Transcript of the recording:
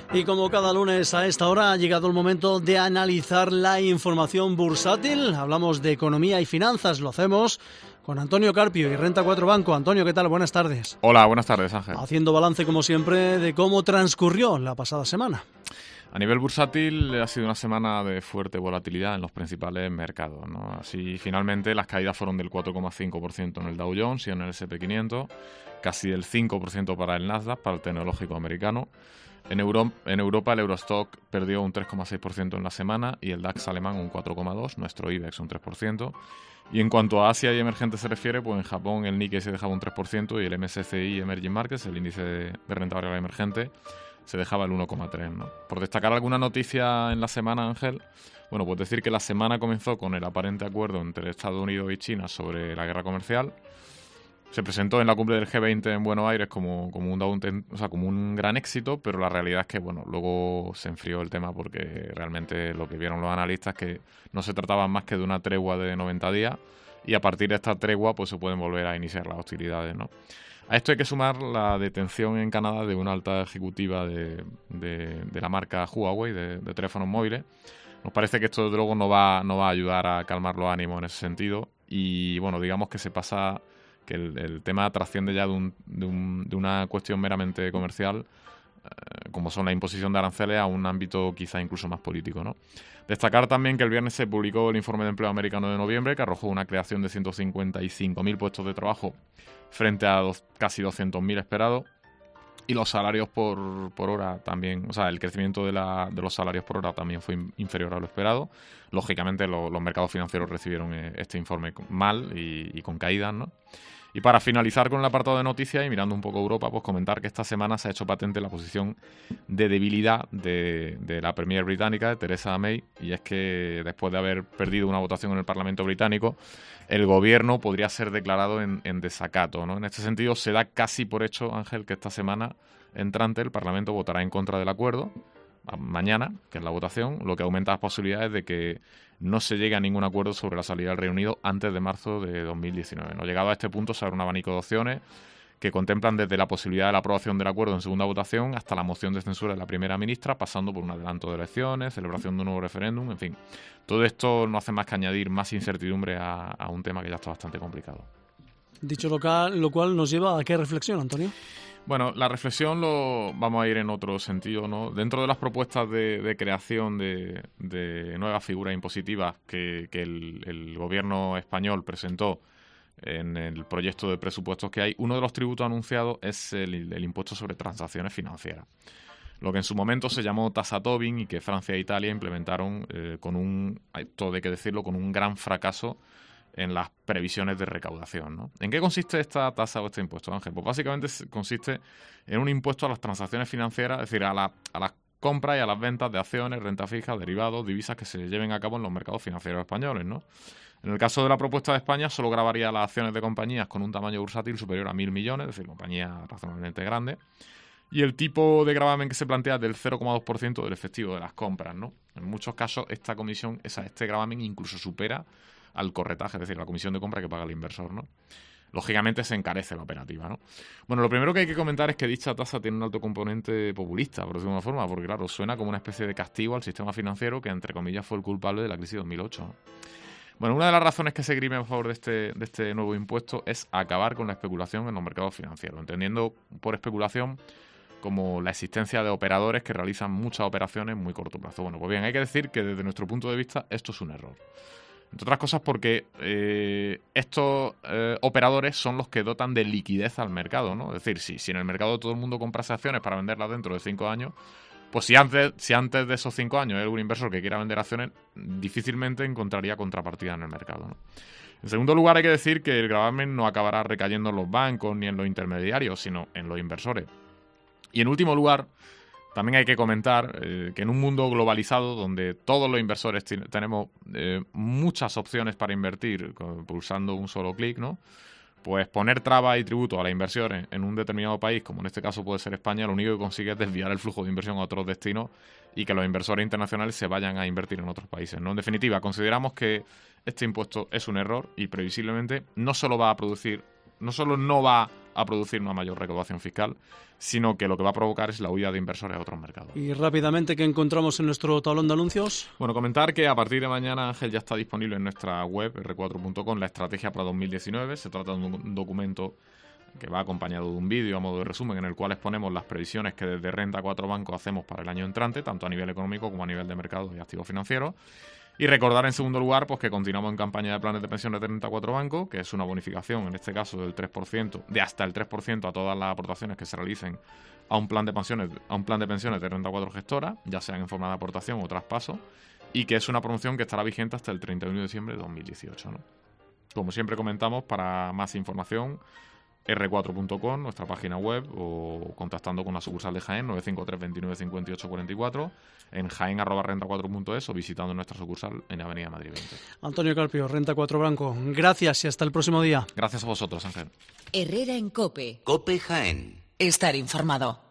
Y como cada lunes a esta hora ha llegado el momento de analizar la información bursátil. Hablamos de economía y finanzas, lo hacemos con Antonio Carpio y Renta 4 Banco. Antonio, ¿qué tal? Buenas tardes. Hola, buenas tardes, Ángel. Haciendo balance, como siempre, de cómo transcurrió la pasada semana. A nivel bursátil ha sido una semana de fuerte volatilidad en los principales mercados, ¿no? Así, finalmente, las caídas fueron del 4,5% en el Dow Jones y en el S&P 500, casi del 5% para el Nasdaq, para el tecnológico americano. En Europa el Eurostock perdió un 3,6% en la semana y el DAX alemán un 4,2%, nuestro IBEX un 3%. Y en cuanto a Asia y emergentes se refiere, pues en Japón el Nikkei se dejaba un 3% y el MSCI Emerging Markets, el índice de renta variable emergente, se dejaba el 1,3%, ¿no? Por destacar alguna noticia en la semana, Ángel, bueno, pues decir que la semana comenzó con el aparente acuerdo entre Estados Unidos y China sobre la guerra comercial. Se presentó en la cumbre del G20 en Buenos Aires como un gran éxito, pero la realidad es que bueno, luego se enfrió el tema porque realmente lo que vieron los analistas es que no se trataba más que de una tregua de 90 días y a partir de esta tregua pues se pueden volver a iniciar las hostilidades, ¿no? A esto hay que sumar la detención en Canadá de una alta ejecutiva de la marca Huawei de teléfonos móviles. Nos parece que esto desde luego no va a ayudar a calmar los ánimos en ese sentido y bueno, digamos que se pasa que el tema trasciende ya de una cuestión meramente comercial, como son la imposición de aranceles, a un ámbito quizá incluso más político, ¿no? Destacar también que el viernes se publicó el informe de empleo americano de noviembre, que arrojó una creación de 155.000 puestos de trabajo frente a casi 200.000 esperados. Y los salarios por hora también, o sea, el crecimiento de los salarios por hora también fue inferior a lo esperado. Lógicamente los mercados financieros recibieron este informe mal y con caídas, ¿no? Y para finalizar con el apartado de noticias y mirando un poco a Europa, pues comentar que esta semana se ha hecho patente la posición de debilidad de la Premier británica, de Theresa May, y es que después de haber perdido una votación en el Parlamento británico, el gobierno podría ser declarado en desacato, ¿no? En este sentido, se da casi por hecho, Ángel, que esta semana entrante el Parlamento votará en contra del acuerdo, mañana, que es la votación, lo que aumenta las posibilidades de que no se llegue a ningún acuerdo sobre la salida del Reino Unido antes de marzo de 2019. ¿No? Llegado a este punto, se abre un abanico de opciones que contemplan desde la posibilidad de la aprobación del acuerdo en segunda votación hasta la moción de censura de la primera ministra, pasando por un adelanto de elecciones, celebración de un nuevo referéndum, en fin. Todo esto no hace más que añadir más incertidumbre a un tema que ya está bastante complicado. Dicho lo cual nos lleva a qué reflexión, Antonio. Bueno, la reflexión vamos a ir en otro sentido, ¿no? Dentro de las propuestas de creación de nuevas figuras impositivas que el gobierno español presentó en el proyecto de presupuestos que hay, uno de los tributos anunciados es el impuesto sobre transacciones financieras. Lo que en su momento se llamó tasa Tobin y que Francia e Italia implementaron con un gran fracaso en las previsiones de recaudación, ¿no? ¿En qué consiste esta tasa o este impuesto, Ángel? Pues básicamente consiste en un impuesto a las transacciones financieras, es decir, a las compras y a las ventas de acciones, renta fija, derivados, divisas que se lleven a cabo en los mercados financieros españoles, ¿no? En el caso de la propuesta de España, solo gravaría las acciones de compañías con un tamaño bursátil superior a 1.000 millones, es decir, compañías razonablemente grandes, y el tipo de gravamen que se plantea es del 0,2% del efectivo de las compras, ¿no? En muchos casos, este gravamen incluso supera al corretaje, es decir, la comisión de compra que paga el inversor, ¿no? Lógicamente se encarece la operativa, ¿no? Bueno, lo primero que hay que comentar es que dicha tasa tiene un alto componente populista, por decirlo de una forma, porque claro, suena como una especie de castigo al sistema financiero que, entre comillas, fue el culpable de la crisis de 2008, ¿no? Bueno, una de las razones que se esgrime a favor de este nuevo impuesto es acabar con la especulación en los mercados financieros, entendiendo por especulación como la existencia de operadores que realizan muchas operaciones en muy corto plazo. Bueno, pues bien, hay que decir que desde nuestro punto de vista esto es un error. Entre otras cosas porque estos operadores son los que dotan de liquidez al mercado, ¿no? Es decir, si en el mercado todo el mundo comprase acciones para venderlas dentro de 5 años, pues si antes de esos 5 años hay algún inversor que quiera vender acciones, difícilmente encontraría contrapartida en el mercado, ¿no? En segundo lugar, hay que decir que el gravamen no acabará recayendo en los bancos ni en los intermediarios, sino en los inversores. Y en último lugar, también hay que comentar que en un mundo globalizado donde todos los inversores tenemos muchas opciones para invertir pulsando un solo clic, ¿no? Pues poner trabas y tributos a las inversiones en un determinado país, como en este caso puede ser España, lo único que consigue es desviar el flujo de inversión a otros destinos y que los inversores internacionales se vayan a invertir en otros países, ¿no? En definitiva, consideramos que este impuesto es un error y previsiblemente no solo no va a producir una mayor recaudación fiscal, sino que lo que va a provocar es la huida de inversores a otros mercados. Y rápidamente, ¿qué encontramos en nuestro tablón de anuncios? Bueno, comentar que a partir de mañana, Ángel, ya está disponible en nuestra web, r4.com, la estrategia para 2019. Se trata de un documento que va acompañado de un vídeo a modo de resumen en el cual exponemos las previsiones que desde Renta 4 Banco hacemos para el año entrante, tanto a nivel económico como a nivel de mercados y activos financieros. Y recordar en segundo lugar pues que continuamos en campaña de planes de pensiones de Renta 4 Banco, que es una bonificación, en este caso del 3%, de hasta el 3% a todas las aportaciones que se realicen a un plan de pensiones de Renta 4 Gestora, ya sean en forma de aportación o traspaso, y que es una promoción que estará vigente hasta el 31 de diciembre de 2018, ¿no? Como siempre comentamos, para más información, r4.com, nuestra página web, o contactando con la sucursal de Jaén, 953 29 58 44, en jaén@renta4.es o visitando nuestra sucursal en Avenida Madrid 20. Antonio Carpio, Renta 4 Banco, gracias y hasta el próximo día. Gracias a vosotros, Ángel. Herrera en COPE. COPE Jaén. Estar informado.